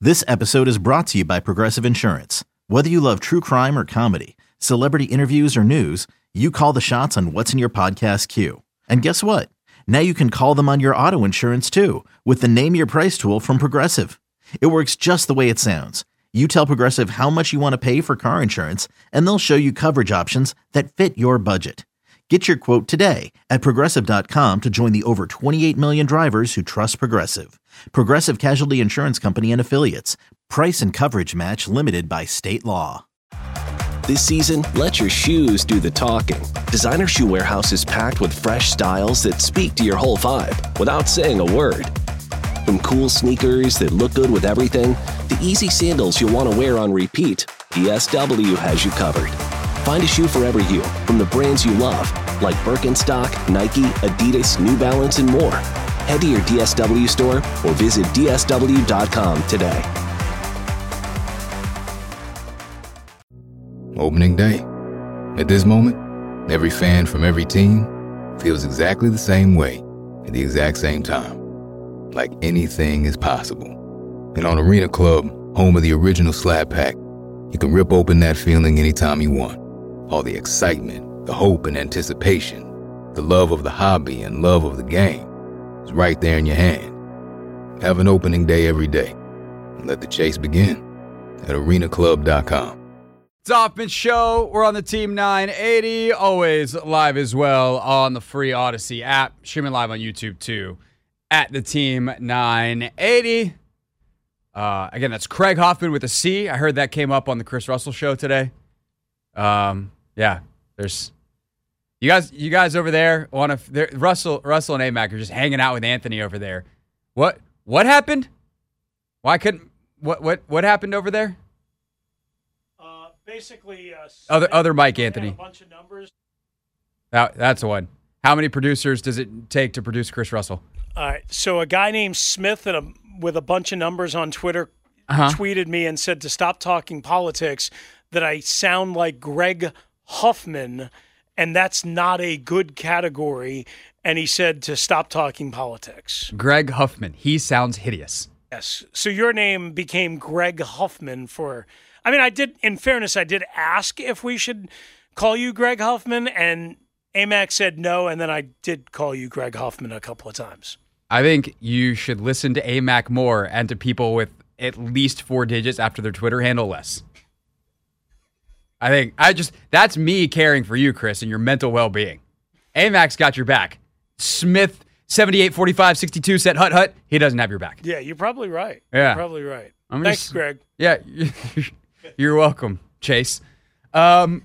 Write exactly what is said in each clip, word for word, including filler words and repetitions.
This episode is brought to you by Progressive Insurance. Whether you love true crime or comedy, celebrity interviews or news, you call the shots on what's in your podcast queue. And guess what? Now you can call them on your auto insurance too with the Name Your Price tool from Progressive. It works just the way it sounds. You tell Progressive how much you want to pay for car insurance, and they'll show you coverage options that fit your budget. Get your quote today at Progressive dot com to join the over twenty-eight million drivers who trust Progressive. Progressive Casualty Insurance Company and Affiliates. Price and coverage match limited by state law. This season, let your shoes do the talking. Designer Shoe Warehouse is packed with fresh styles that speak to your whole vibe without saying a word. From cool sneakers that look good with everything, to easy sandals you'll want to wear on repeat, D S W has you covered. Find a shoe for every you, from the brands you love, like Birkenstock, Nike, Adidas, New Balance, and more. Head to your D S W store or visit D S W dot com today. Opening day. At this moment, every fan from every team feels exactly the same way at the exact same time. Like anything is possible. And on Arena Club, home of the original Slab Pack, you can rip open that feeling anytime you want. All the excitement, the hope and anticipation, the love of the hobby and love of the game is right there in your hand. Have an opening day every day. And let the chase begin at arena club dot com. It's Hoffman Show. We're on the Team nine eighty, always live as well on the free Odyssey app. Streaming live on YouTube too at the Team nine eighty. Uh, again, that's Craig Hoffman with a C. I heard that came up on the Chris Russell Show today. Um, yeah, there's you guys. You guys over there want to? Russell, Russell, and A Mac are just hanging out with Anthony over there. What? What happened? Why couldn't? What? What? What happened over there? Uh, basically, uh, other other Mike Anthony. A bunch of numbers. That that's the one. How many producers does it take to produce Chris Russell? All right. So a guy named Smith and a, with a bunch of numbers on Twitter uh-huh. tweeted me and said to stop talking politics, that I sound like Greg Huffman, and that's not a good category. And he said to stop talking politics. Greg Huffman. He sounds hideous. Yes. So your name became Greg Huffman for, I mean, I did, in fairness, I did ask if we should call you Greg Huffman, and A MAC said no, and then I did call you Greg Huffman a couple of times. I think you should listen to A MAC more and to people with at least four digits after their Twitter handle less. I think I just that's me caring for you, Chris, and your mental well-being. A MAC's got your back. Smith seventy-eight forty-five sixty-two said hut hut. He doesn't have your back. Yeah, you're probably right. Yeah, you're probably right. I'm Thanks, just, Greg. Yeah, you're welcome, Chase. Um.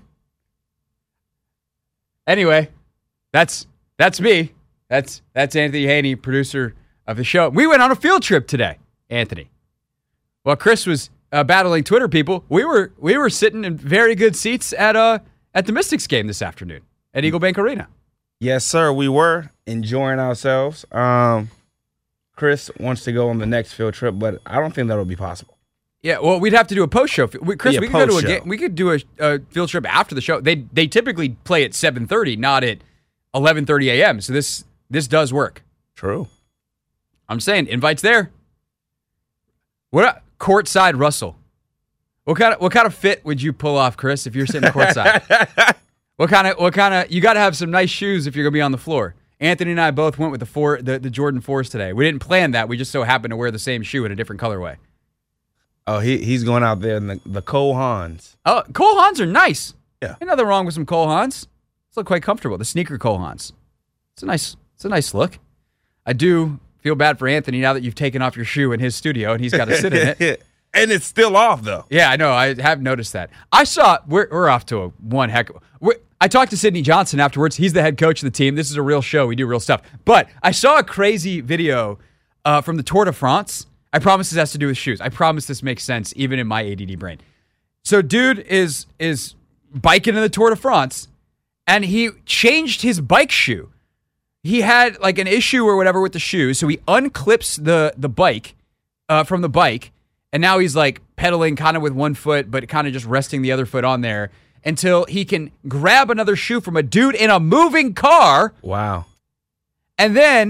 Anyway, that's that's me. That's that's Anthony Haney, producer of the show. We went on a field trip today, Anthony. While Chris was uh, battling Twitter people, we were we were sitting in very good seats at uh at the Mystics game this afternoon at Eagle Bank Arena. Yes, sir. We were enjoying ourselves. Um, Chris wants to go on the next field trip, but I don't think that'll be possible. Yeah, well, we'd have to do a post show. We, Chris, yeah, we could go to a show. game. We could do a, a field trip after the show. They they typically play at seven thirty, not at eleven thirty a.m. So this this does work. True. I'm saying invites there. What courtside Russell? What kind of what kind of fit would you pull off, Chris, if you're sitting courtside? what kind of what kind of you got to have some nice shoes if you're gonna be on the floor. Anthony and I both went with the four the, the Jordan fours today. We didn't plan that. We just so happened to wear the same shoe in a different colorway. Oh, he he's going out there in the, the Cole Haans. Oh, Cole Haans are nice. Yeah. Ain't nothing wrong with some Cole Haans. It's look quite comfortable. The sneaker Cole Haans. It's a nice it's a nice look. I do feel bad for Anthony now that you've taken off your shoe in his studio and he's got to sit in it. And it's still off, though. Yeah, I know. I have noticed that. I saw, we're, we're off to a one heck of, we're, I talked to Sidney Johnson afterwards. He's the head coach of the team. This is a real show. We do real stuff. But I saw a crazy video uh, from the Tour de France. I promise this has to do with shoes. I promise this makes sense, even in my A D D brain. So dude is is biking in the Tour de France, and he changed his bike shoe. He had like an issue or whatever with the shoe, so he unclips the, the bike uh, from the bike, and now he's like pedaling kind of with one foot, but kind of just resting the other foot on there until he can grab another shoe from a dude in a moving car. Wow. And then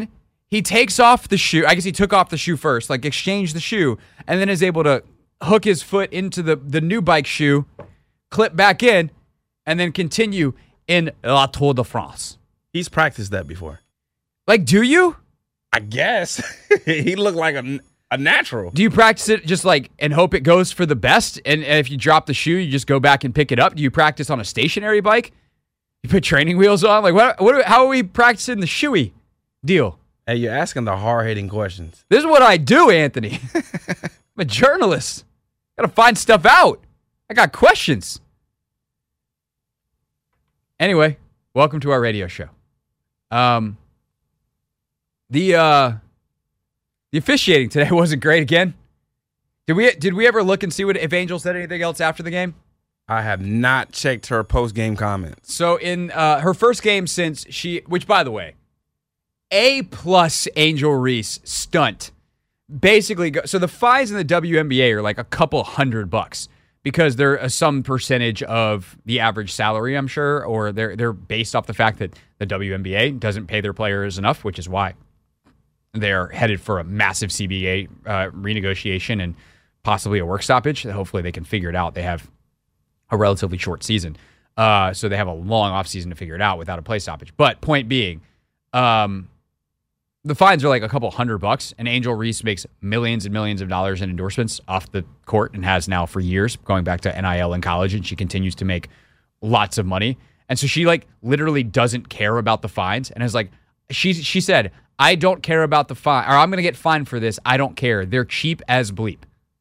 he takes off the shoe. I guess he took off the shoe first, like exchanged the shoe, and then is able to hook his foot into the, the new bike shoe, clip back in, and then continue in La Tour de France. He's practiced that before. Like, do you? I guess. He looked like a, a natural. Do you practice it just like and hope it goes for the best? And, and if you drop the shoe, you just go back and pick it up? Do you practice on a stationary bike? You put training wheels on? Like, what? What? How are we practicing the shoey deal? Hey, you're asking the hard-hitting questions. This is what I do, Anthony. I'm a journalist. Got to find stuff out. I got questions. Anyway, welcome to our radio show. Um, the uh, the officiating today wasn't great again. Did we did we ever look and see what if Angel said anything else after the game? I have not checked her post-game comments. So in uh, her first game since she, which by the way, A plus Angel Reese stunt. Basically, go, so the fines in the W N B A are like a couple hundred bucks because they're a, some percentage of the average salary, I'm sure, or they're they're based off the fact that the W N B A doesn't pay their players enough, which is why they're headed for a massive C B A uh, renegotiation and possibly a work stoppage. Hopefully they can figure it out. They have a relatively short season, uh, so they have a long offseason to figure it out without a play stoppage. But point being, um, the fines are like a couple hundred bucks, and Angel Reese makes millions and millions of dollars in endorsements off the court and has now for years, going back to N I L in college, and she continues to make lots of money. And so she like literally doesn't care about the fines and is like, she she said, I don't care about the fine, or I'm going to get fined for this. I don't care. They're cheap as bleep.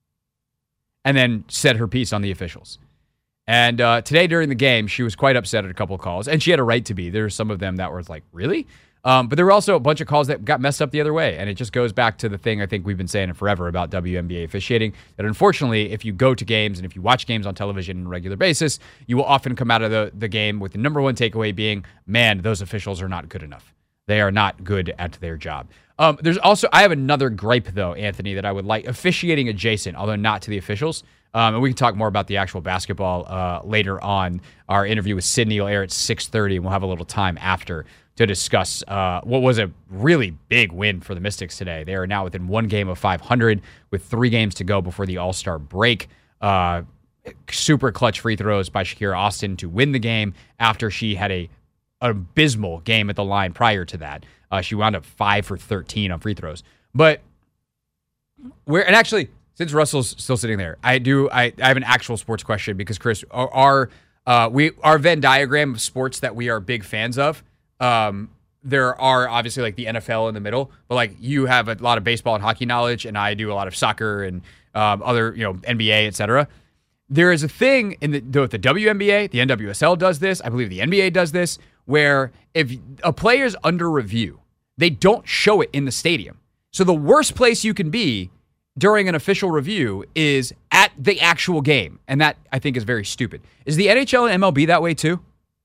And then said her piece on the officials. And uh, today during the game, she was quite upset at a couple of calls, and she had a right to be. There were some of them that were like, really? Um, but there were also a bunch of calls that got messed up the other way, and it just goes back to the thing I think we've been saying forever about W N B A officiating, that unfortunately, if you go to games and if you watch games on television on a regular basis, you will often come out of the, the game with the number one takeaway being, man, those officials are not good enough. They are not good at their job. Um, there's also, I have another gripe, though, Anthony, that I would like, officiating adjacent, although not to the officials. Um, and we can talk more about the actual basketball uh, later on. Our interview with Sydney will air at six thirty, and we'll have a little time after to discuss uh, what was a really big win for the Mystics today. They are now within one game of five hundred with three games to go before the All-Star break. Uh, super clutch free throws by Shakira Austin to win the game after she had a an abysmal game at the line prior to that. Uh, she wound up five for thirteen on free throws. But where and actually, since Russell's still sitting there, I do I, I have an actual sports question because Chris, our, our uh, we our Venn diagram of sports that we are big fans of. Um, there are obviously like the N F L in the middle, but like you have a lot of baseball and hockey knowledge, and I do a lot of soccer and um, other you know N B A, et cetera. There is a thing in the, the W N B A, the N W S L does this. I believe the N B A does this, where if a player is under review, they don't show it in the stadium. So the worst place you can be during an official review is at the actual game, and that I think is very stupid. Is the N H L and M L B that way too?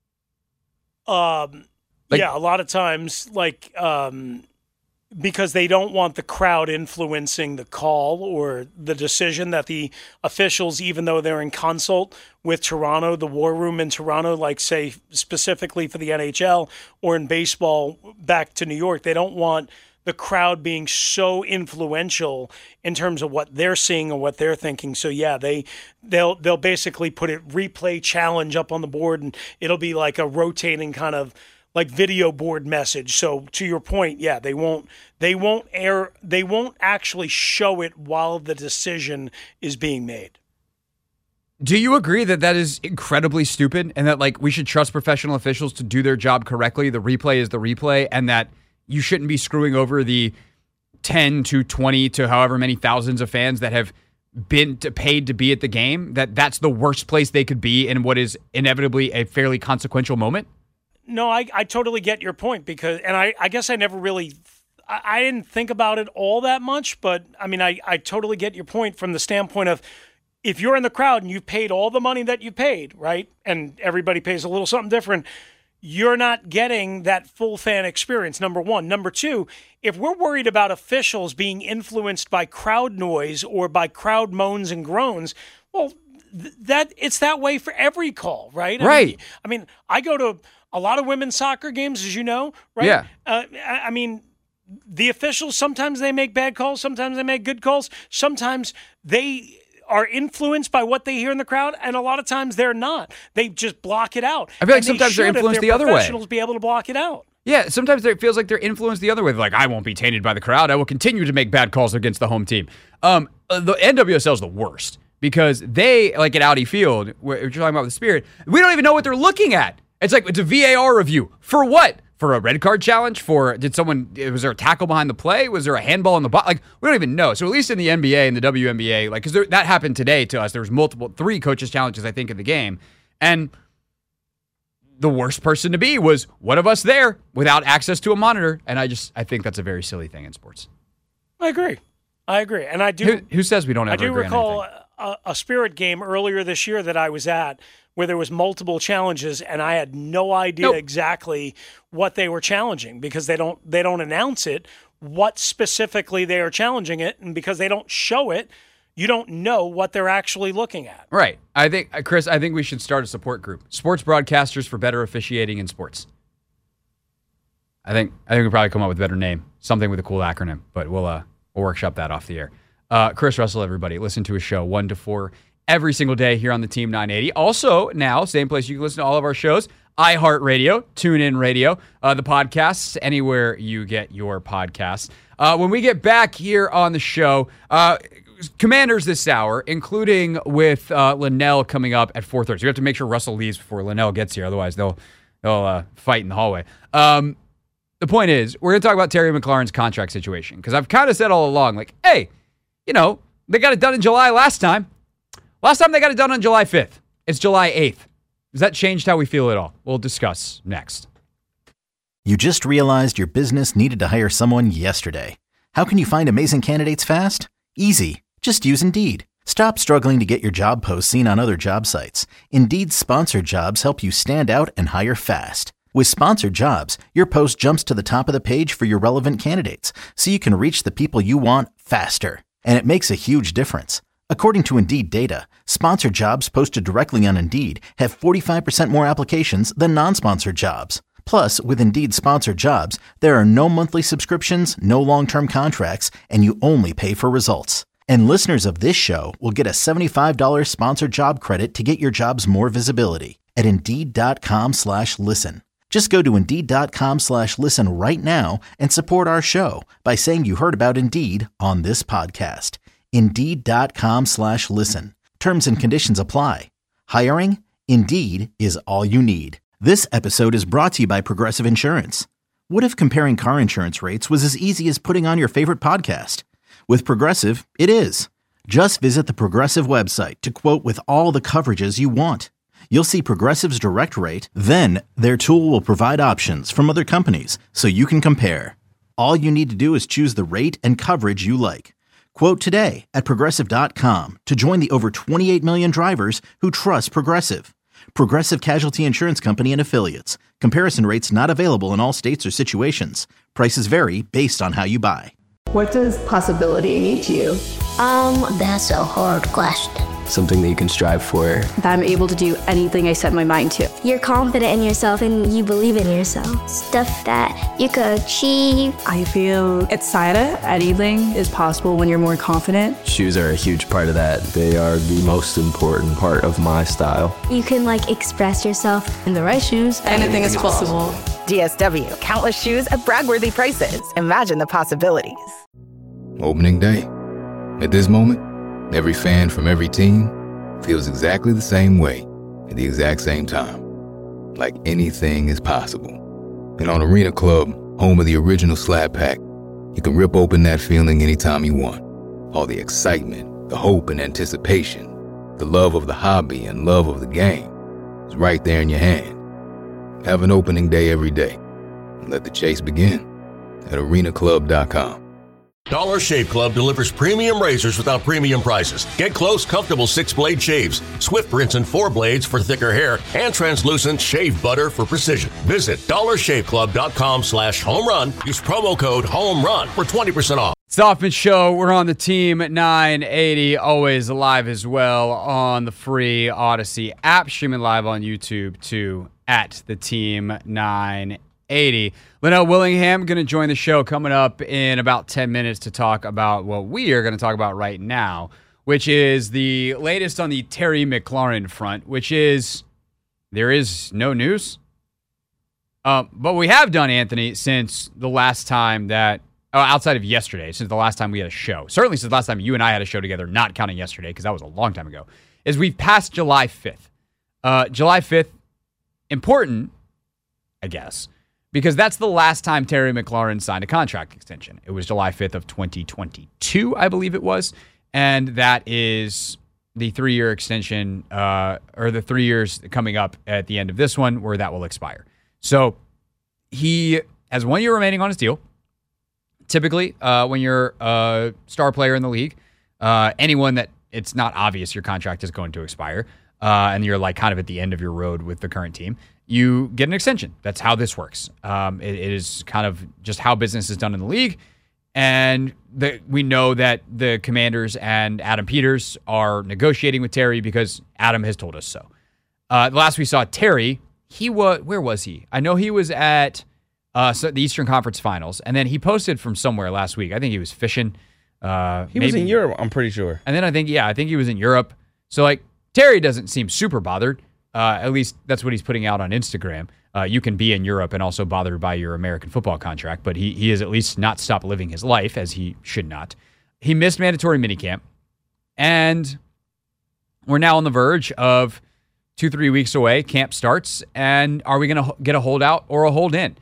Um, like, yeah, a lot of times, like um, because they don't want the crowd influencing the call or the decision that the officials, even though they're in consult with Toronto, the war room in Toronto, like say specifically for the N H L or in baseball back to New York, they don't want the crowd being so influential in terms of what they're seeing or what they're thinking. So yeah, they they'll they'll basically put it replay challenge up on the board, and it'll be like a rotating kind of like video board message. So to your point, yeah, they won't they won't air they won't actually show it while the decision is being made. Do you agree that that is incredibly stupid, and that like we should trust professional officials to do their job correctly? The replay is the replay, and that you shouldn't be screwing over the ten to twenty to however many thousands of fans that have been to, paid to be at the game, that that's the worst place they could be in what is inevitably a fairly consequential moment? No, I, I totally get your point, because, and I, I guess I never really, I, I didn't think about it all that much, but I mean, I, I totally get your point from the standpoint of, if you're in the crowd and you've paid all the money that you paid, right, and everybody pays a little something different, you're not getting that full fan experience, number one. Number two, if we're worried about officials being influenced by crowd noise or by crowd moans and groans, well, th- that it's that way for every call, right? I Right. mean, I mean, I go to a lot of women's soccer games, as you know, right? Yeah. Uh, I, I mean, the officials, sometimes they make bad calls, sometimes they make good calls, sometimes they are influenced by what they hear in the crowd, and a lot of times they're not. They just block it out. I feel like and sometimes they they're should, influenced if the they're other way. Professionals be able to block it out. Yeah, sometimes it feels like they're influenced the other way. They're like, I won't be tainted by the crowd. I will continue to make bad calls against the home team. Um, the N W S L is the worst because they, like at Audi Field, where you're talking about the Spirit, we don't even know what they're looking at. It's like, it's a V A R review. For what? For a red card challenge? For, did someone, was there a tackle behind the play? Was there a handball in the box? Like, we don't even know. So at least in the N B A and the W N B A, like, because that happened today to us. There was multiple, three coaches challenges, I think, in the game. And the worst person to be was one of us there without access to a monitor. And I just, I think that's a very silly thing in sports. I agree. I agree. And I do. Who, who says we don't ever I do agree recall on anything? a, a Spirit game earlier this year that I was at where there was multiple challenges and I had no idea Nope. exactly what they were challenging because they don't they don't announce it, what specifically they are challenging it, and because they don't show it, you don't know what they're actually looking at. Right. I think, Chris, I think we should start a support group. Sports Broadcasters for Better Officiating in Sports. I think I think we'll probably come up with a better name, something with a cool acronym, but we'll uh, we'll workshop that off the air. Uh, Chris Russell, everybody, listen to his show one to four every single day here on the Team nine eighty. Also, now, same place you can listen to all of our shows, iHeartRadio, TuneIn Radio, uh, the podcasts, anywhere you get your podcasts. Uh, when we get back here on the show, uh, Commanders this hour, including with uh, Linnell coming up at four thirty. So we have to make sure Russell leaves before Linnell gets here. Otherwise, they'll they'll uh, fight in the hallway. Um, the point is, we're going to talk about Terry McLaurin's contract situation because I've kind of said all along, like, hey, you know, they got it done in July last time. Last time they got it done on July fifth. It's July eighth. Has that changed how we feel at all? We'll discuss next. You just realized your business needed to hire someone yesterday. How can you find amazing candidates fast? Easy. Just use Indeed. Stop struggling to get your job posts seen on other job sites. Indeed's sponsored jobs help you stand out and hire fast. With sponsored jobs, your post jumps to the top of the page for your relevant candidates, so you can reach the people you want faster. And it makes a huge difference. According to Indeed data, sponsored jobs posted directly on Indeed have forty-five percent more applications than non-sponsored jobs. Plus, with Indeed sponsored jobs, there are no monthly subscriptions, no long-term contracts, and you only pay for results. And listeners of this show will get a seventy-five dollars sponsored job credit to get your jobs more visibility at Indeed.com slash listen. Just go to Indeed.com slash listen right now and support our show by saying you heard about Indeed on this podcast. Indeed.com slash listen. Terms and conditions apply. Hiring? Indeed is all you need. This episode is brought to you by Progressive Insurance. What if comparing car insurance rates was as easy as putting on your favorite podcast? With Progressive, it is. Just visit the Progressive website to quote with all the coverages you want. You'll see Progressive's direct rate, then their tool will provide options from other companies so you can compare. All you need to do is choose the rate and coverage you like. Quote today at Progressive dot com to join the over twenty-eight million drivers who trust Progressive. Progressive Casualty Insurance Company and Affiliates. Comparison rates not available in all states or situations. Prices vary based on how you buy. What does possibility mean to you? Um, that's a hard question. Something that you can strive for. That I'm able to do anything I set my mind to. You're confident in yourself and you believe in yourself. Stuff that you could achieve. I feel excited. Anything is possible when you're more confident. Shoes are a huge part of that. They are the most important part of my style. You can like express yourself. In the right shoes, anything is possible. D S W, countless shoes at brag-worthy prices. Imagine the possibilities. Opening day. At this moment, every fan from every team feels exactly the same way at the exact same time. Like anything is possible. And on Arena Club, home of the original Slap Pack, you can rip open that feeling anytime you want. All the excitement, the hope and anticipation, the love of the hobby and love of the game is right there in your hand. Have an opening day every day and let the chase begin at arena club dot com. Dollar Shave Club delivers premium razors without premium prices. Get close, comfortable six-blade shaves, swift rinse and four blades for thicker hair, and translucent shave butter for precision. Visit dollar shave club dot com slash home run. Use promo code HOMERUN for twenty percent off. It's the Hoffman Show. We're on the Team nine eighty, always live as well on the free Odyssey app, streaming live on YouTube too, at the Team nine eighty. Linnell Willingham going to join the show coming up in about ten minutes to talk about what we are going to talk about right now, which is the latest on the Terry McLaurin front, which is there is no news. Um, but we have done, Anthony, since the last time that, oh, outside of yesterday, since the last time we had a show, certainly since the last time you and I had a show together, not counting yesterday, because that was a long time ago, is we've passed July fifth. Uh, July fifth, important, I guess, because that's the last time Terry McLaurin signed a contract extension. It was July fifth of twenty twenty-two, I believe it was, and that is the three-year extension, uh, or the three years coming up at the end of this one, where that will expire. So he has one year remaining on his deal. Typically, uh, when you're a star player in the league, uh, anyone that it's not obvious your contract is going to expire, uh, and you're like kind of at the end of your road with the current team, you get an extension. That's how this works. Um, it, it is kind of just how business is done in the league. And the, we know that the Commanders and Adam Peters are negotiating with Terry because Adam has told us so. Uh, the last we saw Terry, he was, where was he? I know he was at uh, so the Eastern Conference Finals, and then he posted from somewhere last week. I think he was fishing. Uh, he maybe. was in Europe, I'm pretty sure. And then I think, yeah, I think he was in Europe. So, like, Terry doesn't seem super bothered. Uh, at least that's what he's putting out on Instagram. Uh, you can be in Europe and also bothered by your American football contract, but he he has at least not stopped living his life, as he should not. He missed mandatory minicamp, and we're now on the verge of two, three weeks away. Camp starts, and are we going to get a holdout or a hold in?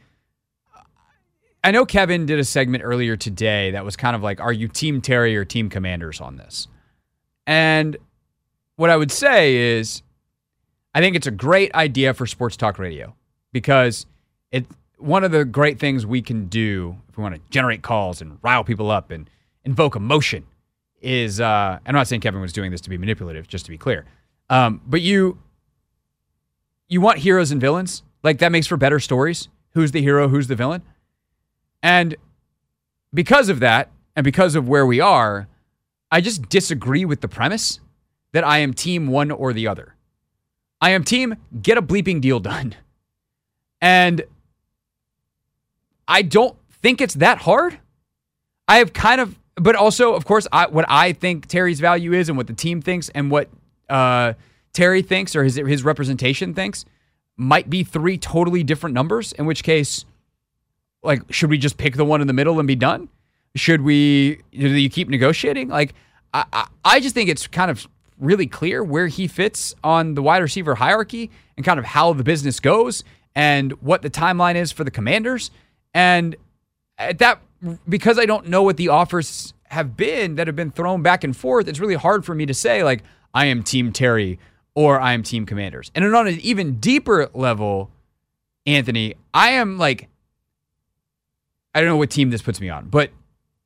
I know Kevin did a segment earlier today that was kind of like, are you Team Terry or Team Commanders on this? And what I would say is, I think it's a great idea for sports talk radio because it one of the great things we can do if we want to generate calls and rile people up and invoke emotion is, uh, I'm not saying Kevin was doing this to be manipulative, just to be clear, um, but you you want heroes and villains. Like, that makes for better stories. Who's the hero? Who's the villain? And because of that, and because of where we are, I just disagree with the premise that I am team one or the other. I am team get a bleeping deal done. And I don't think it's that hard. I have kind of, but also, of course, I, what I think Terry's value is and what the team thinks and what uh, Terry thinks or his, his representation thinks might be three totally different numbers, in which case, like, should we just pick the one in the middle and be done? Should we, do you keep negotiating? Like, I, I, I just think it's kind of really clear where he fits on the wide receiver hierarchy and kind of how the business goes and what the timeline is for the Commanders. And at that, because I don't know what the offers have been that have been thrown back and forth, it's really hard for me to say, like, I am Team Terry or I am Team Commanders. And on an even deeper level, Anthony, I am like, I don't know what team this puts me on, but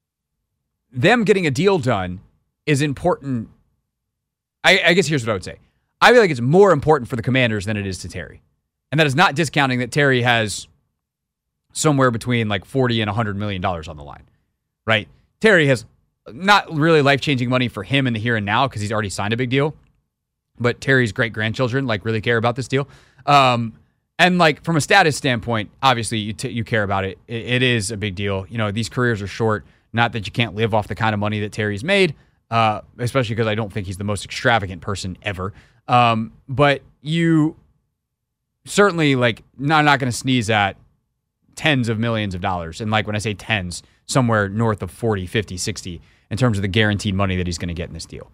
them getting a deal done is important. I, I guess here's what I would say. I feel like it's more important for the Commanders than it is to Terry. And that is not discounting that Terry has somewhere between like forty and one hundred million dollars on the line, right? Terry has not really life-changing money for him in the here and now because he's already signed a big deal. But Terry's great-grandchildren like really care about this deal. Um, and like from a status standpoint, obviously you t- you care about it. it. It is a big deal. You know, these careers are short. Not that you can't live off the kind of money that Terry's made, uh, especially because I don't think he's the most extravagant person ever. Um, but you certainly like not not going to sneeze at tens of millions of dollars. And like when I say tens, somewhere north of forty, fifty, sixty in terms of the guaranteed money that he's going to get in this deal.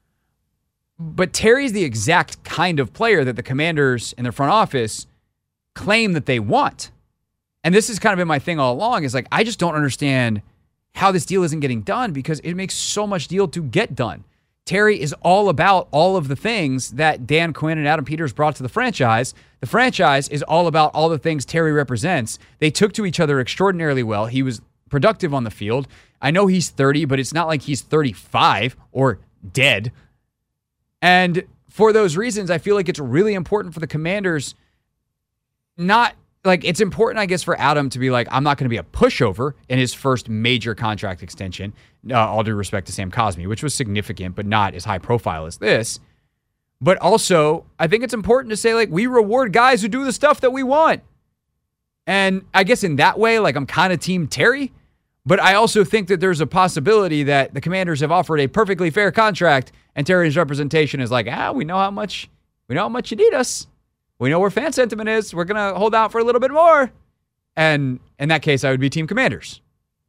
But Terry's the exact kind of player that the Commanders in their front office claim that they want. And this has kind of been my thing all along is like, I just don't understand how this deal isn't getting done because it makes so much deal to get done. Terry is all about all of the things that Dan Quinn and Adam Peters brought to the franchise. The franchise is all about all the things Terry represents. They took to each other extraordinarily well. He was productive on the field. I know he's thirty, but it's not like he's thirty-five or dead. And for those reasons, I feel like it's really important for the Commanders not, like, it's important, I guess, for Adam to be like, I'm not going to be a pushover in his first major contract extension, uh, all due respect to Sam Cosmi, which was significant, but not as high profile as this. But also, I think it's important to say, like, we reward guys who do the stuff that we want. And I guess in that way, like I'm kind of team Terry, but I also think that there's a possibility that the Commanders have offered a perfectly fair contract and Terry's representation is like, ah, we know how much, we know how much you need us. We know where fan sentiment is. We're going to hold out for a little bit more. And in that case, I would be team Commanders.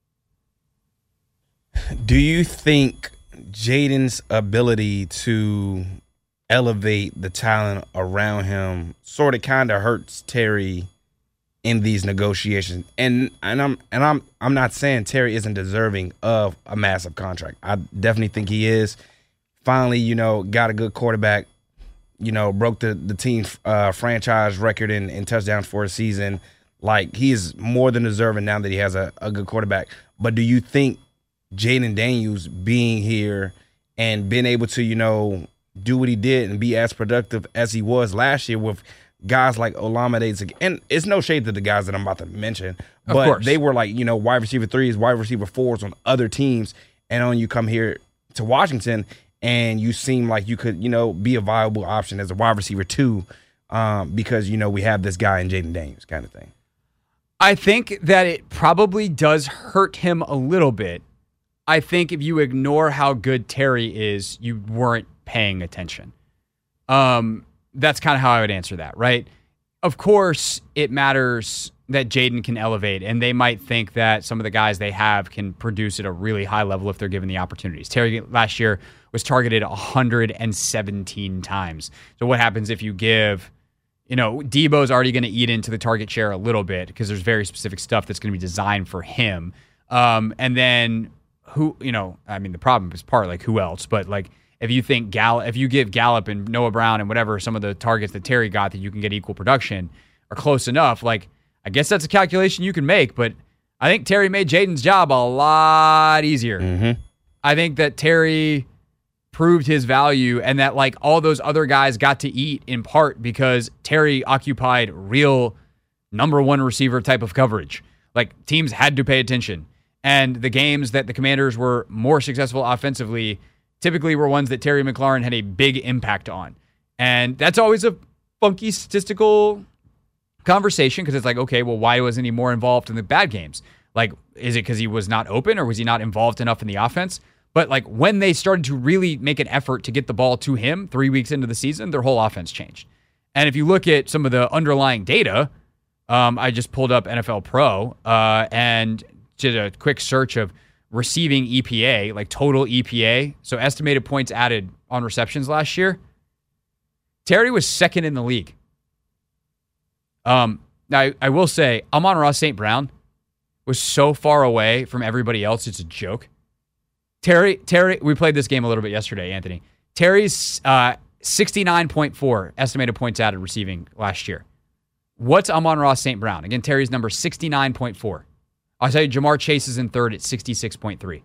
Do you think Jaden's ability to elevate the talent around him sort of kind of hurts Terry in these negotiations? And and I'm and I'm I'm not saying Terry isn't deserving of a massive contract. I definitely think he is. Finally, you know, got a good quarterback. You know, broke the the team's uh, franchise record in, in touchdowns for a season. Like, he is more than deserving now that he has a, a good quarterback. But do you think Jaden Daniels being here and being able to, you know, do what he did and be as productive as he was last year with guys like Olamide, and it's no shade to the guys that I'm about to mention, but they were like, you know, wide receiver threes, wide receiver fours on other teams, and then you come here to Washington and you seem like you could, you know, be a viable option as a wide receiver too, um, because, you know, we have this guy in Jaden Daniels kind of thing. I think that it probably does hurt him a little bit. I think if you ignore how good Terry is, you weren't paying attention. Um, that's kind of how I would answer that, right? Of course, it matters that Jaden can elevate, and they might think that some of the guys they have can produce at a really high level if they're given the opportunities. Terry last year was targeted one hundred seventeen times. So what happens if you give, you know, Debo's already going to eat into the target share a little bit because there's very specific stuff that's going to be designed for him. Um, and then who, you know, I mean, the problem is part like who else, but like if you think Gallup, if you give Gallup and Noah Brown and whatever, some of the targets that Terry got that you can get equal production are close enough. Like, I guess that's a calculation you can make, but I think Terry made Jaden's job a lot easier. Mm-hmm. I think that Terry proved his value and that like all those other guys got to eat in part because Terry occupied real number one receiver type of coverage. Like teams had to pay attention. And the games that the Commanders were more successful offensively typically were ones that Terry McLaurin had a big impact on. And that's always a funky statistical conversation because it's like, okay, well, why wasn't he more involved in the bad games? Like, is it because he was not open or was he not involved enough in the offense? But like when they started to really make an effort to get the ball to him three weeks into the season, their whole offense changed. And if you look at some of the underlying data, um, I just pulled up N F L Pro uh, and did a quick search of receiving E P A, like total E P A, so estimated points added on receptions last year. Terry was second in the league. Um, now, I, I will say, Amon-Ra Saint Brown was so far away from everybody else, it's a joke. Terry, Terry, we played this game a little bit yesterday, Anthony. Terry's uh, sixty-nine point four estimated points added receiving last year. What's Amon-Ra Saint Brown? Again, Terry's number sixty-nine point four. I'll tell you, Jamar Chase is in third at sixty-six point three.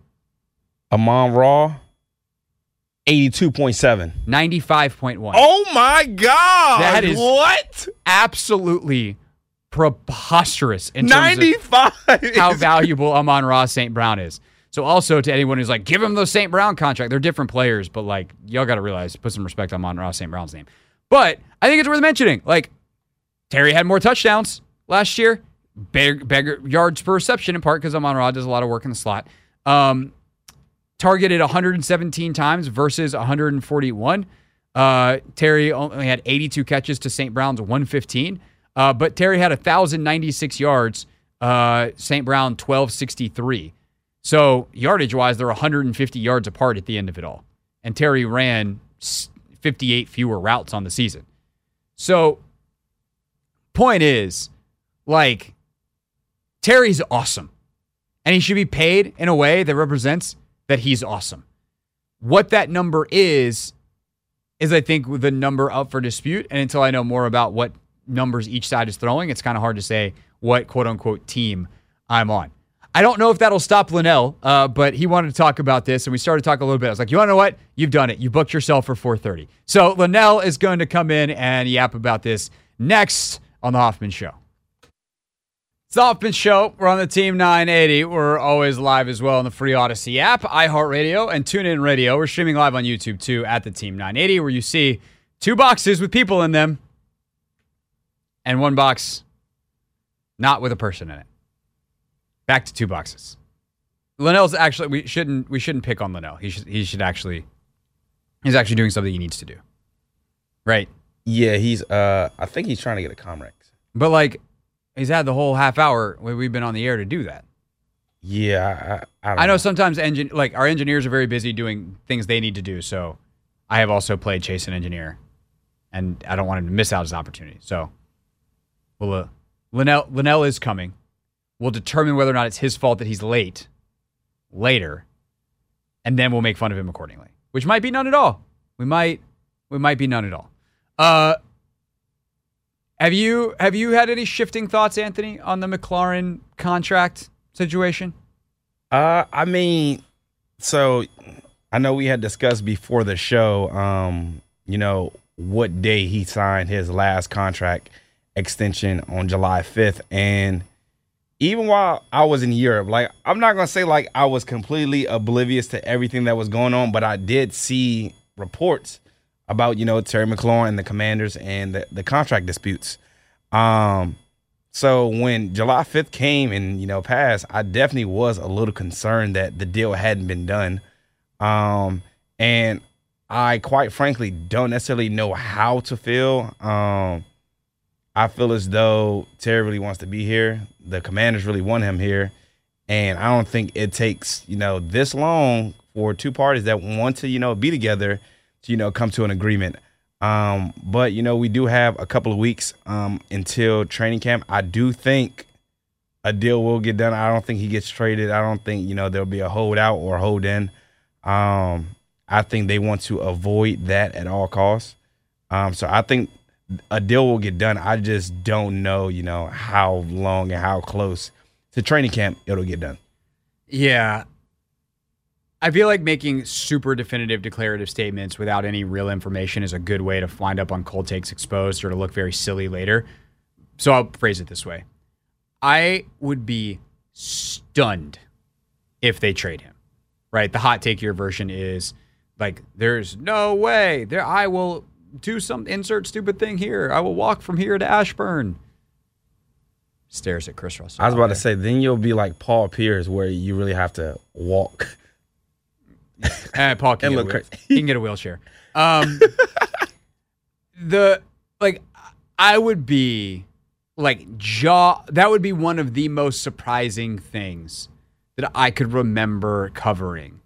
Amon-Ra, eighty-two point seven. ninety-five point one. Oh, my God. That is what? Absolutely preposterous in terms ninety-five of how valuable Amon-Ra Saint Brown is. So also to anyone who's like, give him the Saint Brown contract. They're different players, but like, y'all got to realize, put some respect on Amon-Ra Saint Brown's name. But I think it's worth mentioning. Like, Terry had more touchdowns last year. Big, bigger yards per reception in part because Amon-Ra does a lot of work in the slot. Um, targeted one hundred seventeen times versus one hundred forty-one. Uh, Terry only had eighty-two catches to Saint Brown's one fifteen. Uh, but Terry had one thousand ninety-six yards. Uh, Saint Brown twelve sixty-three. So yardage-wise, they're one hundred fifty yards apart at the end of it all. And Terry ran fifty-eight fewer routes on the season. So point is, like, Terry's awesome. And he should be paid in a way that represents that he's awesome. What that number is, is I think the number up for dispute. And until I know more about what numbers each side is throwing, it's kind of hard to say what quote-unquote team I'm on. I don't know if that'll stop Linnell, uh, but he wanted to talk about this, and we started to talk a little bit. I was like, you want to know what? You've done it. You booked yourself for four thirty. So Linnell is going to come in and yap about this next on The Hoffman Show. It's The Hoffman Show. We're on the Team nine eighty. We're always live as well on the free Odyssey app, iHeartRadio, and TuneIn Radio. We're streaming live on YouTube, too, at the Team nine eighty, where you see two boxes with people in them and one box not with a person in it. Back to two boxes. Linnell's actually we shouldn't we shouldn't pick on Linnell. He should he should actually he's actually doing something he needs to do. Right? Yeah, he's uh I think he's trying to get a Comrex. But like he's had the whole half hour where we've been on the air to do that. Yeah, I, I, don't I know, know sometimes engine like our engineers are very busy doing things they need to do. So I have also played Chase an engineer, and I don't want him to miss out his opportunity. So, well, uh, Linnell Linnell is coming. We'll determine whether or not it's his fault that he's late later, and then we'll make fun of him accordingly. Which might be none at all. We might we might be none at all. Uh, have you have you had any shifting thoughts, Anthony, on the McLaurin contract situation? Uh, I mean, so I know we had discussed before the show, um, you know, what day he signed his last contract extension on July fifth. And even while I was in Europe, like, I'm not going to say like I was completely oblivious to everything that was going on, but I did see reports about, you know, Terry McLaurin and the Commanders and the, the contract disputes. Um, So when July fifth came and, you know, passed, I definitely was a little concerned that the deal hadn't been done. Um, and I quite frankly don't necessarily know how to feel. Um, I feel as though Terry really wants to be here. The Commanders really want him here. And I don't think it takes, you know, this long for two parties that want to, you know, be together to, you know, come to an agreement. Um, but, you know, we do have a couple of weeks um, until training camp. I do think a deal will get done. I don't think he gets traded. I don't think, you know, there'll be a holdout or hold in. Um, I think they want to avoid that at all costs. Um, so I think a deal will get done. I just don't know, you know, how long and how close to training camp it'll get done. Yeah. I feel like making super definitive declarative statements without any real information is a good way to wind up on Cold Takes Exposed or to look very silly later. So I'll phrase it this way. I would be stunned if they trade him, right? The hot take here version is like, there's no way there. I will do some insert stupid thing here. I will walk from here to Ashburn. Stares at Chris Russell. I was about to say, then you'll be like Paul Pierce where you really have to walk. Uh, Paul can, get a, he can get a wheelchair. Um, the like, I would be like jaw. That would be one of the most surprising things that I could remember covering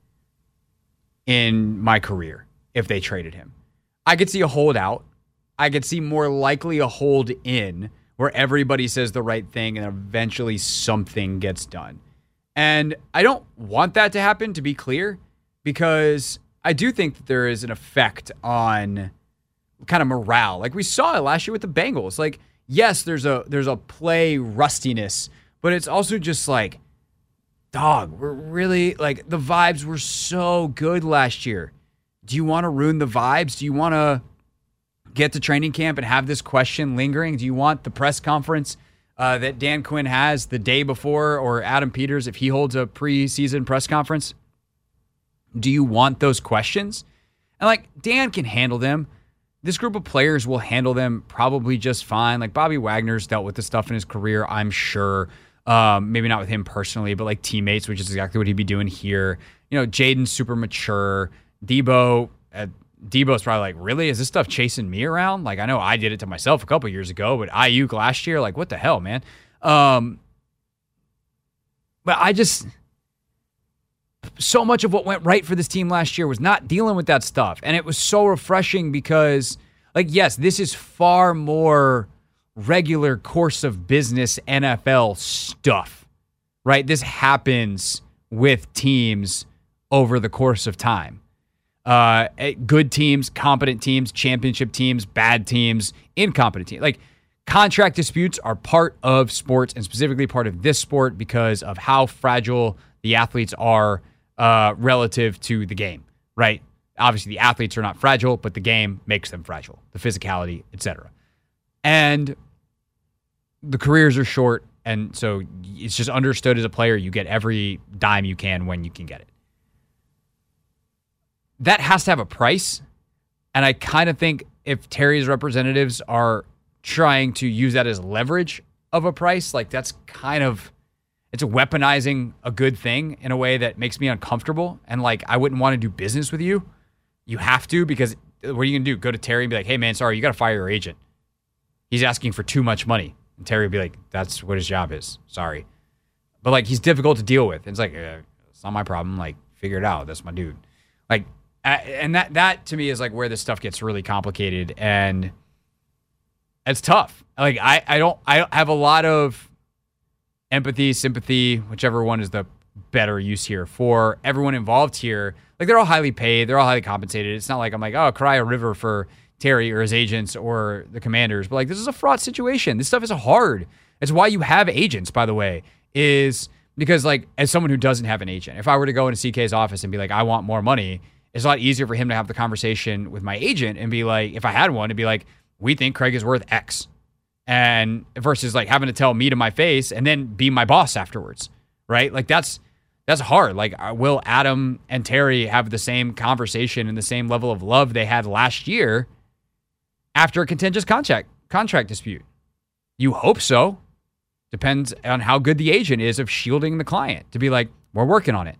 in my career if they traded him. I could see a holdout. I could see more likely a hold in where everybody says the right thing and eventually something gets done. And I don't want that to happen, to be clear. Because I do think that there is an effect on kind of morale. Like we saw it last year with the Bengals. Like, yes, there's a there's a play rustiness, but it's also just like, dog, we're really, like, the vibes were so good last year. Do you want to ruin the vibes? Do you want to get to training camp and have this question lingering? Do you want the press conference uh, that Dan Quinn has the day before, or Adam Peters if he holds a preseason press conference? Do you want those questions? And like, Dan can handle them. This group of players will handle them probably just fine. Like Bobby Wagner's dealt with this stuff in his career, I'm sure. Um, maybe not with him personally, but like teammates, which is exactly what he'd be doing here. You know, Jaden's super mature. Debo, uh, Debo's probably like, really? Is this stuff chasing me around? Like, I know I did it to myself a couple years ago, but Ayuk last year, like, what the hell, man? Um, but I just... So much of what went right for this team last year was not dealing with that stuff. And it was so refreshing because, like, yes, this is far more regular course of business N F L stuff, right? This happens with teams over the course of time. Uh, good teams, competent teams, championship teams, bad teams, incompetent teams. Like, contract disputes are part of sports, and specifically part of this sport because of how fragile the athletes are uh, relative to the game, right? Obviously, the athletes are not fragile, but the game makes them fragile, the physicality, et cetera. And the careers are short, and so it's just understood as a player, you get every dime you can when you can get it. That has to have a price, and I kind of think if Terry's representatives are trying to use that as leverage of a price, like that's kind of, it's a weaponizing a good thing in a way that makes me uncomfortable. And like, I wouldn't want to do business with you. You have to, because what are you going to do? Go to Terry and be like, hey man, sorry, you got to fire your agent. He's asking for too much money. And Terry would be like, that's what his job is. Sorry. But like, he's difficult to deal with. It's like, uh, it's not my problem. Like, figure it out. That's my dude. Like, uh, and that, that to me is like where this stuff gets really complicated, and it's tough. Like, I, I don't, I have a lot of empathy, sympathy, whichever one is the better use here, for everyone involved here. Like, they're all highly paid. They're all highly compensated. It's not like I'm like, oh, cry a river for Terry or his agents or the Commanders. But like, this is a fraught situation. This stuff is hard. It's why you have agents, by the way, is because like, as someone who doesn't have an agent, if I were to go into C K's office and be like, I want more money, it's a lot easier for him to have the conversation with my agent and be like, if I had one, to be like, we think Craig is worth X. And versus like having to tell me to my face and then be my boss afterwards, right? Like that's, that's hard. Like, will Adam and Terry have the same conversation and the same level of love they had last year after a contentious contract contract dispute? You hope so. Depends on how good the agent is of shielding the client to be like, we're working on it.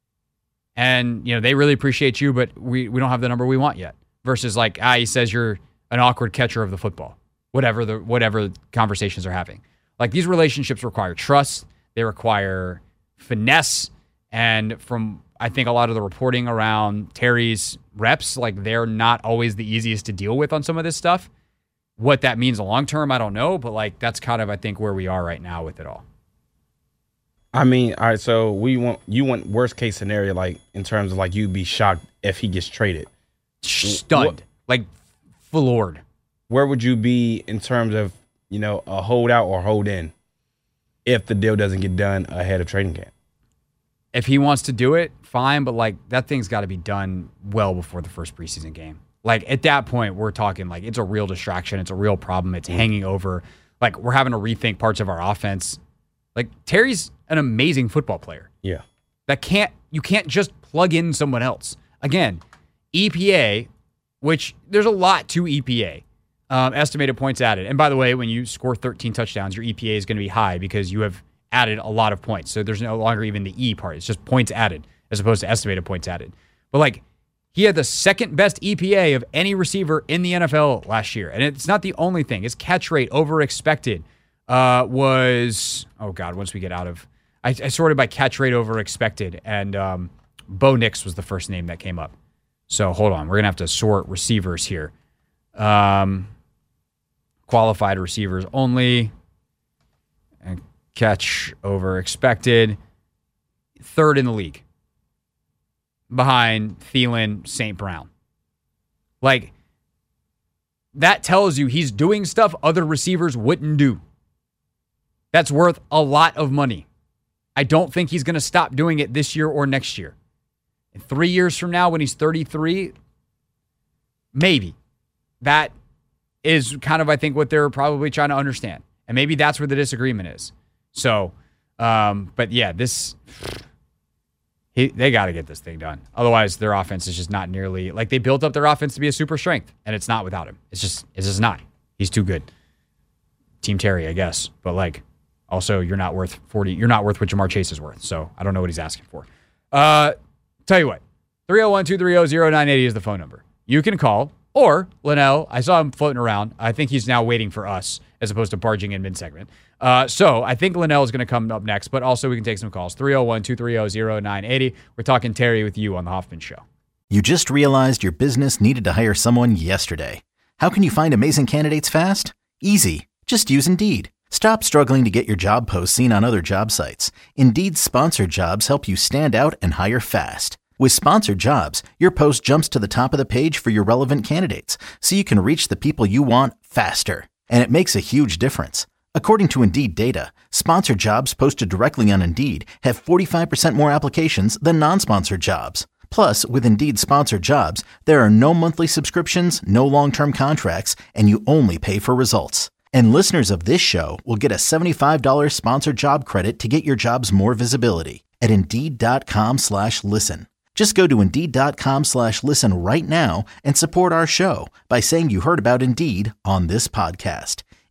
And, you know, they really appreciate you, but we, we don't have the number we want yet. Versus like, ah, he says you're an awkward catcher of the football. Whatever the whatever conversations are having. Like, these relationships require trust. They require finesse. And from, I think, a lot of the reporting around Terry's reps, like, they're not always the easiest to deal with on some of this stuff. What that means long term, I don't know. But, like, that's kind of, I think, where we are right now with it all. I mean, all right, so we want you want worst case scenario, like, in terms of, like, you'd be shocked if he gets traded. Stunned. What, like, floored. Where would you be in terms of, you know, a holdout or hold in if the deal doesn't get done ahead of training camp? If he wants to do it, fine, but like, that thing's got to be done well before the first preseason game. Like, at that point, we're talking like it's a real distraction. It's a real problem. It's mm-hmm. hanging over. Like, we're having to rethink parts of our offense. Like, Terry's an amazing football player. Yeah. That can't, you can't just plug in someone else. Again, E P A, which there's a lot to E P A. Um, estimated points added. And by the way, when you score thirteen touchdowns, your E P A is going to be high because you have added a lot of points. So there's no longer even the E part. It's just points added as opposed to estimated points added. But like, he had the second best E P A of any receiver in the N F L last year. And it's not the only thing. His catch rate over expected uh, was, oh God, once we get out of, I, I sorted by catch rate over expected. And um, Bo Nix was the first name that came up. So hold on. We're going to have to sort receivers here. Um, qualified receivers only, and catch over expected, third in the league behind Thielen, Saint Brown. Like, that tells you he's doing stuff other receivers wouldn't do. That's worth a lot of money. I don't think he's going to stop doing it this year or next year. And three years from now, when he's thirty-three, maybe. That is kind of, I think, what they're probably trying to understand. And maybe that's where the disagreement is. So, um, but yeah, this, he, they got to get this thing done. Otherwise, their offense is just not nearly, like, they built up their offense to be a super strength, and it's not without him. It's just, it's just not. He's too good. Team Terry, I guess. But, like, also, you're not worth forty, you're not worth what Jamar Chase is worth. So, I don't know what he's asking for. Uh, tell you what, three oh one, two three oh, oh nine eight oh is the phone number. You can call. Or, Linnell, I saw him floating around. I think he's now waiting for us as opposed to barging in mid-segment. Uh, so, I think Linnell is going to come up next, but also we can take some calls. three oh one, two three oh, oh nine eight oh. We're talking Terry with you on The Hoffman Show. You just realized your business needed to hire someone yesterday. How can you find amazing candidates fast? Easy. Just use Indeed. Stop struggling to get your job posts seen on other job sites. Indeed's sponsored jobs help you stand out and hire fast. With sponsored jobs, your post jumps to the top of the page for your relevant candidates, so you can reach the people you want faster. And it makes a huge difference. According to Indeed data, sponsored jobs posted directly on Indeed have forty-five percent more applications than non-sponsored jobs. Plus, with Indeed sponsored jobs, there are no monthly subscriptions, no long-term contracts, and you only pay for results. And listeners of this show will get a seventy-five dollars sponsored job credit to get your jobs more visibility at Indeed.com slash listen. Just go to Indeed.com slash listen right now and support our show by saying you heard about Indeed on this podcast.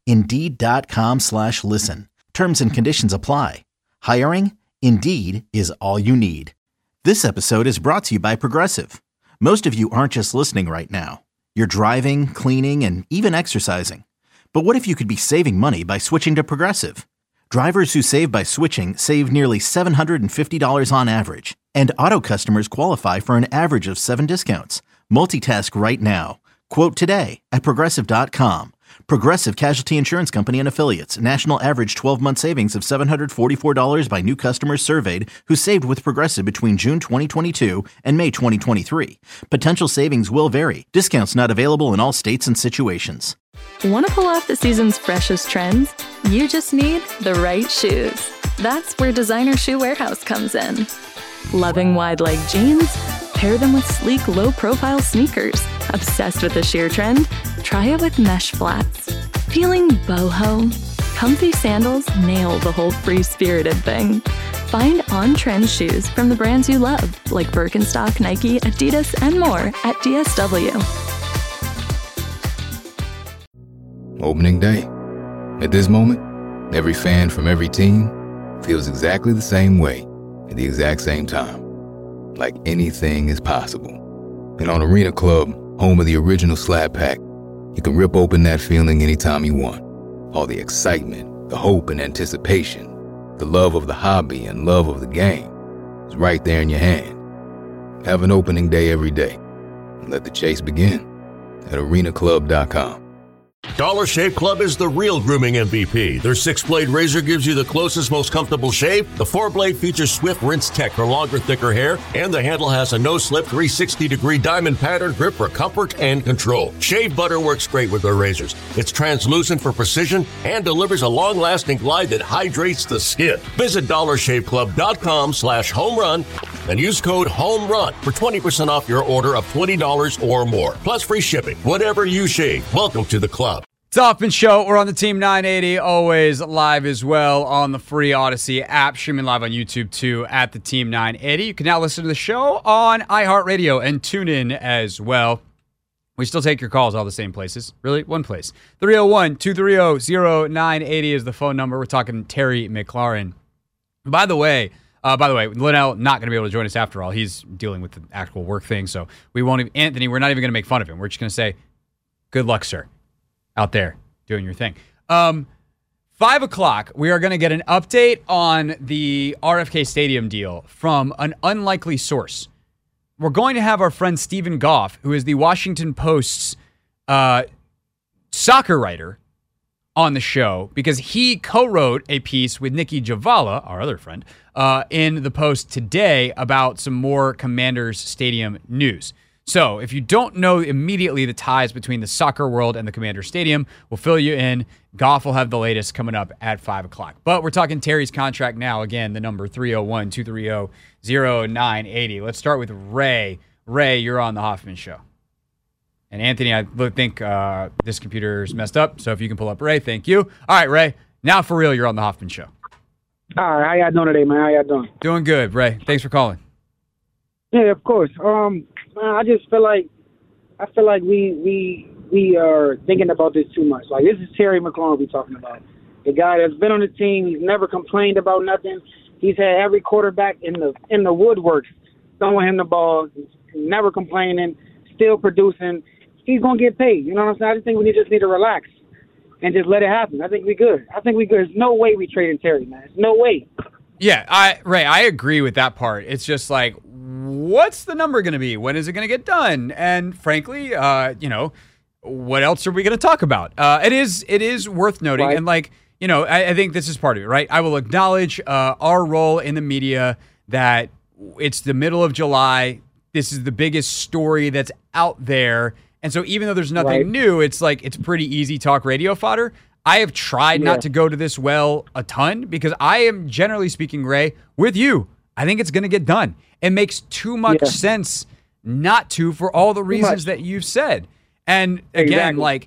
Indeed.com slash listen. Terms and conditions apply. Hiring? Indeed is all you need. This episode is brought to you by Progressive. Most of you aren't just listening right now. You're driving, cleaning, and even exercising. But what if you could be saving money by switching to Progressive? Drivers who save by switching save nearly seven hundred fifty dollars on average. And auto customers qualify for an average of seven discounts. Multitask right now. Quote today at Progressive dot com. Progressive Casualty Insurance Company and Affiliates. National average twelve-month savings of seven hundred forty-four dollars by new customers surveyed who saved with Progressive between June twenty twenty-two and May twenty twenty-three. Potential savings will vary. Discounts not available in all states and situations. Want to pull off the season's freshest trends? You just need the right shoes. That's where Designer Shoe Warehouse comes in. Loving wide leg jeans? Pair them with sleek, low-profile sneakers. Obsessed with the sheer trend? Try it with mesh flats. Feeling boho? Comfy sandals nail the whole free-spirited thing. Find on-trend shoes from the brands you love, like Birkenstock, Nike, Adidas, and more at D S W. Opening day. At this moment, every fan from every team feels exactly the same way at the exact same time. Like anything is possible. And on Arena Club, home of the original Slab Pack, you can rip open that feeling anytime you want. All the excitement, the hope and anticipation, the love of the hobby and love of the game is right there in your hand. Have an opening day every day. And let the chase begin at arena club dot com. Dollar Shave Club is the real grooming M V P. Their six-blade razor gives you the closest, most comfortable shave. The four-blade features Swift Rinse Tech for longer, thicker hair. And the handle has a no-slip three hundred sixty degree diamond pattern grip for comfort and control. Shave butter works great with their razors. It's translucent for precision and delivers a long-lasting glide that hydrates the skin. Visit dollar shave club dot com slash home run and use code HOMERUN for twenty percent off your order of twenty dollars or more. Plus free shipping. Whatever you shave, welcome to the club. It's Hoffman Show. We're on the Team nine eighty, always live as well on the free Odyssey app, streaming live on YouTube too at the Team nine eighty. You can now listen to the show on iHeartRadio and tune in as well. We still take your calls all the same places. Really? One place. three oh one, two three oh, oh nine eight oh is the phone number. We're talking Terry McLaurin. By the way, uh, by the way, Linnell not going to be able to join us after all. He's dealing with the actual work thing, so we won't even, Anthony, we're not even going to make fun of him. We're just going to say, good luck, sir, out there doing your thing. Um, five o'clock, we are going to get an update on the R F K Stadium deal from an unlikely source. We're going to have our friend Stephen Goff, who is the Washington Post's uh, soccer writer, on the show because he co-wrote a piece with Nikki Javala, our other friend, uh, in the Post today about some more Commanders Stadium news. So if you don't know immediately the ties between the soccer world and the Commander Stadium, we'll fill you in. Goff will have the latest coming up at five o'clock. But we're talking Terry's contract now. Again, the number three oh one, two three oh, oh nine eight oh. Let's start with Ray. Ray, you're on the Hoffman Show. And Anthony, I think uh, this computer's messed up, so if you can pull up Ray, thank you. All right, Ray, now for real, you're on the Hoffman Show. All right, how y'all doing today, man? How y'all doing? Doing good, Ray. Thanks for calling. Yeah, of course. Um, man, I just feel like I feel like we we we are thinking about this too much. Like, this is Terry McLaurin we're talking about. The guy that's been on the team, he's never complained about nothing. He's had every quarterback in the in the woodworks throwing him the ball, never complaining, still producing. He's gonna get paid. You know what I'm saying? I just think we need, just need to relax and just let it happen. I think we good. I think we good. There's no way we trading Terry, man. There's no way. Yeah, I Ray, I agree with that part. It's just like, what's the number going to be? When is it going to get done? And frankly, uh, you know, what else are we going to talk about? Uh, it is it is worth noting, right. And like, you know, I, I think this is part of it, right? I will acknowledge uh, our role in the media that it's the middle of July. This is the biggest story that's out there. And so even though there's nothing right. new, it's like it's pretty easy talk radio fodder. I have tried yeah. not to go to this well a ton because I am, generally speaking, Ray, with you. I think it's going to get done. It makes too much yeah. sense not to for all the reasons that you've said. And again, exactly. like,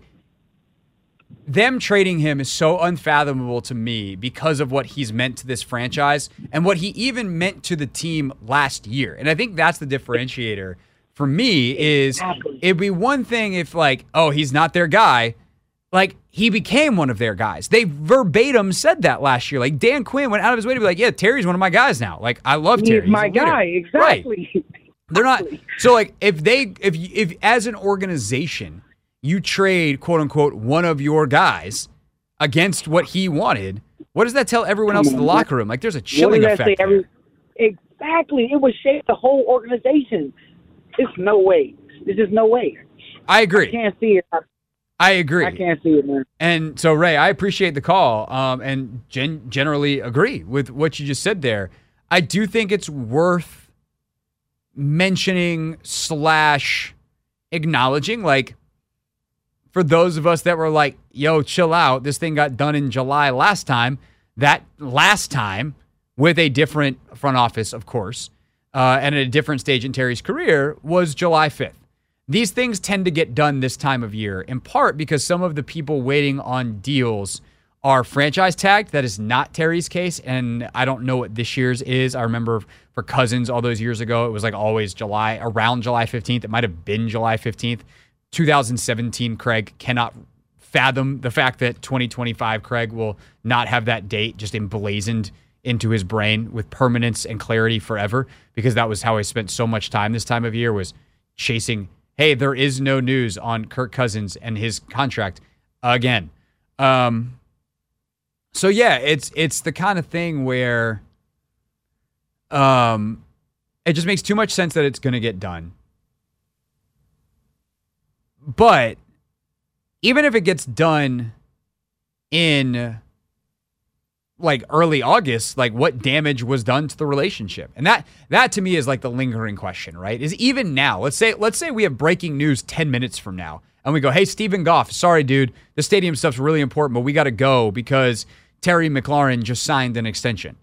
them trading him is so unfathomable to me because of what he's meant to this franchise and what he even meant to the team last year. And I think that's the differentiator for me is it'd be one thing if like, oh, he's not their guy. like, he became one of their guys. They verbatim said that last year. Like, Dan Quinn went out of his way to be like, yeah, Terry's one of my guys now. Like, I love He's Terry. He's my guy, exactly. Right. They're not. So, like, if they, if, if as an organization, you trade, quote unquote, one of your guys against what he wanted, what does that tell everyone else in the locker room? Like, there's a chilling What does that effect. say? Every, exactly. It would shake the whole organization. There's no way. There's just no way. I agree. I can't see it. I, I agree. I can't see it, man. And so, Ray, I appreciate the call um, and gen- generally agree with what you just said there. I do think it's worth mentioning slash acknowledging, like, for those of us that were like, yo, chill out, this thing got done in July last time, that last time with a different front office, of course, uh, and at a different stage in Terry's career was July fifth. These things tend to get done this time of year, in part because some of the people waiting on deals are franchise tagged. That is not Terry's case, and I don't know what this year's is. I remember for Cousins all those years ago, it was like always July, around July fifteenth. It might have been July fifteenth. two thousand seventeen Craig cannot fathom the fact that twenty twenty-five Craig will not have that date just emblazoned into his brain with permanence and clarity forever, because that was how I spent so much time this time of year, was chasing, hey, there is no news on Kirk Cousins and his contract again. Um, so yeah, it's it's the kind of thing where um, it just makes too much sense that it's going to get done. But even if it gets done in like early August, like what damage was done to the relationship? And that that to me is like the lingering question, right? Is even now, let's say let's say we have breaking news ten minutes from now and we go, hey, Stephen Goff, sorry, dude, the stadium stuff's really important, but we got to go because Terry McLaurin just signed an extension.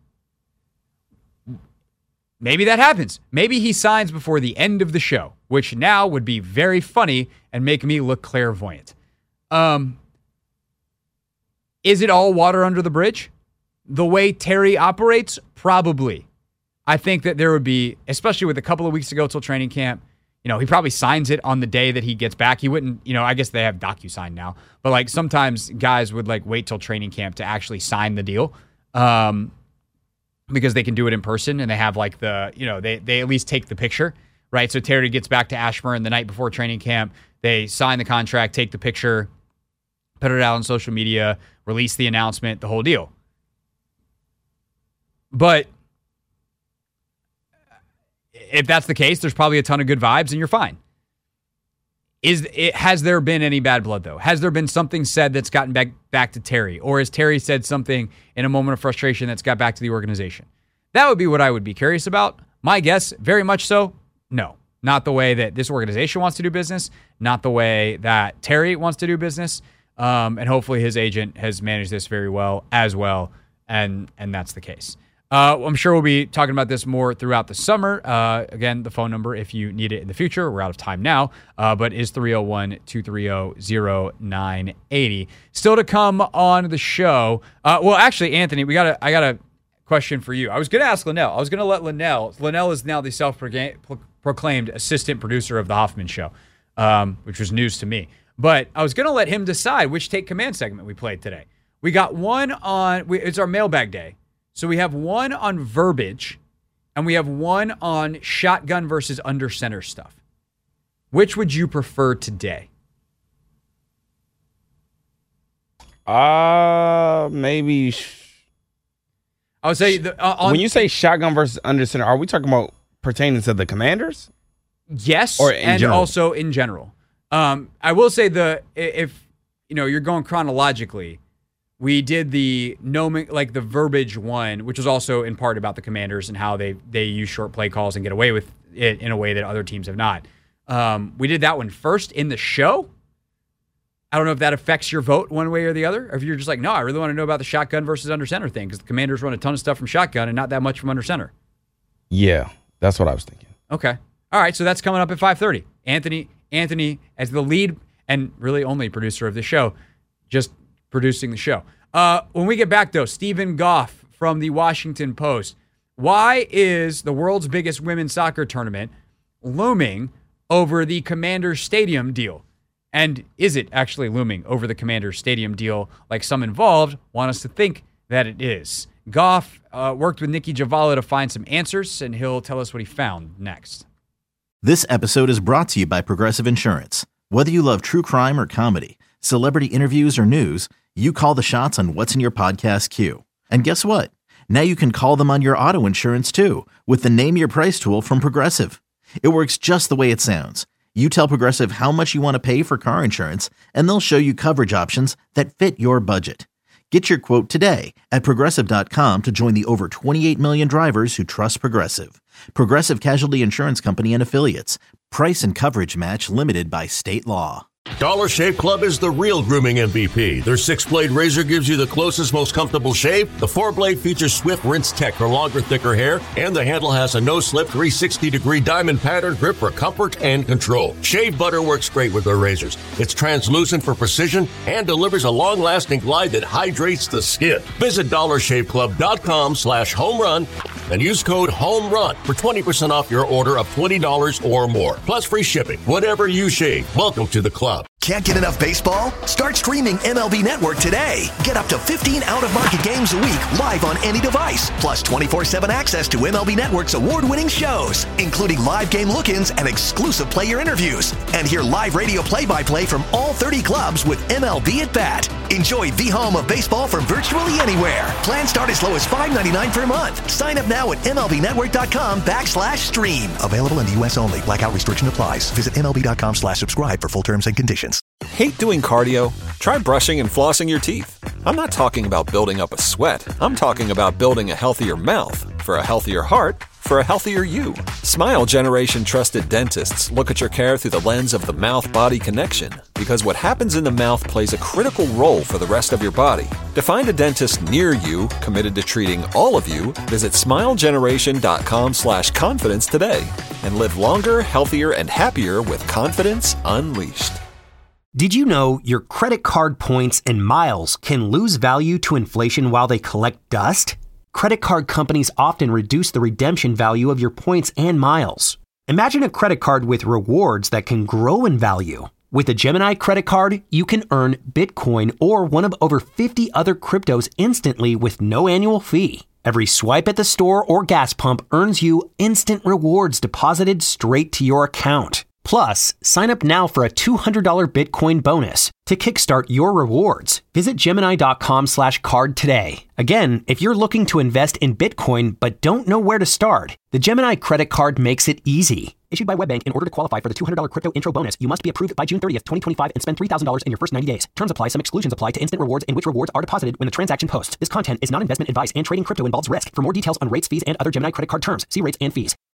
Maybe that happens. Maybe he signs before the end of the show, which now would be very funny and make me look clairvoyant. Um, is it all water under the bridge? The way Terry operates? Probably. I think that there would be, especially with a couple of weeks to go till training camp, you know, he probably signs it on the day that he gets back. He wouldn't, you know, I guess they have DocuSign now, but like sometimes guys would like wait till training camp to actually sign the deal. Um, because they can do it in person and they have like the, you know, they, they at least take the picture, right? So Terry gets back to Ashburn the night before training camp. They sign the contract, take the picture, put it out on social media, release the announcement, the whole deal. But if that's the case, there's probably a ton of good vibes and you're fine. Is it, has there been any bad blood, though? Has there been something said that's gotten back, back to Terry? Or has Terry said something in a moment of frustration that's got back to the organization? That would be what I would be curious about. My guess, very much so, no. Not the way that this organization wants to do business, not the way that Terry wants to do business, um, and hopefully his agent has managed this very well as well, and and that's the case. Uh, I'm sure we'll be talking about this more throughout the summer. Uh, again, the phone number, if you need it in the future, we're out of time now, uh, but is three oh one, two three oh, oh nine eight oh. Still to come on the show. Uh, well, actually, Anthony, we got a, I got a question for you. I was going to ask Linnell. I was going to let Linnell. Linnell is now the self-proclaimed assistant producer of the Hoffman Show, um, which was news to me. But I was going to let him decide which Take Command segment we played today. We got one on, we, it's our mailbag day. So we have one on verbiage, and we have one on shotgun versus under center stuff. Which would you prefer today? Uh, maybe. Sh- I would say the, uh, on, when you say shotgun versus under center, are we talking about pertaining to the Commanders? Yes, or in and general? Also in general. Um, I will say the if you know you're going chronologically. We did the nomi- like the verbiage one, which was also in part about the Commanders and how they they use short play calls and get away with it in a way that other teams have not. Um, we did that one first in the show. I don't know if that affects your vote one way or the other, or if you're just like, no, I really want to know about the shotgun versus under center thing because the Commanders run a ton of stuff from shotgun and not that much from under center. Yeah, that's what I was thinking. Okay, all right, so that's coming up at five thirty. Anthony, Anthony, as the lead and really only producer of the show, just producing the show. Uh, when we get back, though, Stephen Goff from the Washington Post. Why is the world's biggest women's soccer tournament looming over the Commanders Stadium deal? And is it actually looming over the Commanders stadium deal like some involved want us to think that it is? Goff uh, worked with Nikki Javala to find some answers, and he'll tell us what he found next. This episode is brought to you by Progressive Insurance. Whether you love true crime or comedy, celebrity interviews or news, you call the shots on what's in your podcast queue. And guess what? Now you can call them on your auto insurance too with the Name Your Price tool from Progressive. It works just the way it sounds. You tell Progressive how much you want to pay for car insurance, and they'll show you coverage options that fit your budget. Get your quote today at Progressive dot com to join the over twenty-eight million drivers who trust Progressive. Progressive Casualty Insurance Company and Affiliates. Price and coverage match limited by state law. Dollar Shave Club is the real grooming M V P. Their six-blade razor gives you the closest, most comfortable shave. The four-blade features Swift Rinse Tech for longer, thicker hair. And the handle has a no-slip three sixty degree diamond pattern grip for comfort and control. Shave butter works great with their razors. It's translucent for precision and delivers a long-lasting glide that hydrates the skin. Visit dollar shave club dot com slash home run and use code HOMERUN for twenty percent off your order of twenty dollars or more. Plus free shipping. Whatever you shave, welcome to the club. Can't get enough baseball? Start streaming M L B Network today. Get up to fifteen out-of-market games a week live on any device. Plus twenty-four seven access to M L B Network's award-winning shows, including live game look-ins and exclusive player interviews. And hear live radio play-by-play from all thirty clubs with M L B at Bat. Enjoy the home of baseball from virtually anywhere. Plans start as low as five ninety-nine per month. Sign up now at M L B network dot com backslash stream. Available in the U S only. Blackout restriction applies. Visit M L B dot com slash subscribe for full terms and conditions. Hate doing cardio? Try brushing and flossing your teeth. I'm not talking about building up a sweat. I'm talking about building a healthier mouth. For a healthier heart, for a healthier you. Smile Generation trusted dentists look at your care through the lens of the mouth-body connection, because what happens in the mouth plays a critical role for the rest of your body. To find a dentist near you committed to treating all of you, visit smile generation dot com slash confidence today and live longer, healthier, and happier with confidence unleashed. Did you know your credit card points and miles can lose value to inflation while they collect dust? Credit card companies often reduce the redemption value of your points and miles. Imagine a credit card with rewards that can grow in value. With a Gemini credit card, you can earn Bitcoin or one of over fifty other cryptos instantly with no annual fee. Every swipe at the store or gas pump earns you instant rewards deposited straight to your account. Plus, sign up now for a two hundred dollars Bitcoin bonus to kickstart your rewards. Visit Gemini dot com slash card today. Again, if you're looking to invest in Bitcoin but don't know where to start, the Gemini credit card makes it easy. Issued by WebBank, in order to qualify for the two hundred dollars crypto intro bonus, you must be approved by June thirtieth, twenty twenty-five and spend three thousand dollars in your first ninety days. Terms apply. Some exclusions apply to instant rewards in which rewards are deposited when the transaction posts. This content is not investment advice and trading crypto involves risk. For more details on rates, fees, and other Gemini credit card terms, see rates and fees.